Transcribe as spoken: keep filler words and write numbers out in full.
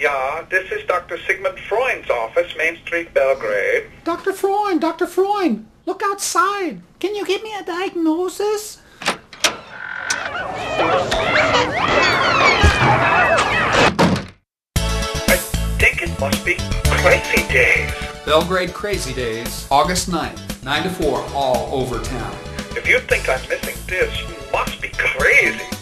Yeah, this is Doctor Sigmund Freund's office, Main Street, Belgrade. Doctor Freund, Doctor Freund, look outside. Can you give me a diagnosis? I think it must be Crazy Days. Belgrade Crazy Days, August ninth, nine to four, all over town. If you think I'm missing this, you must be crazy.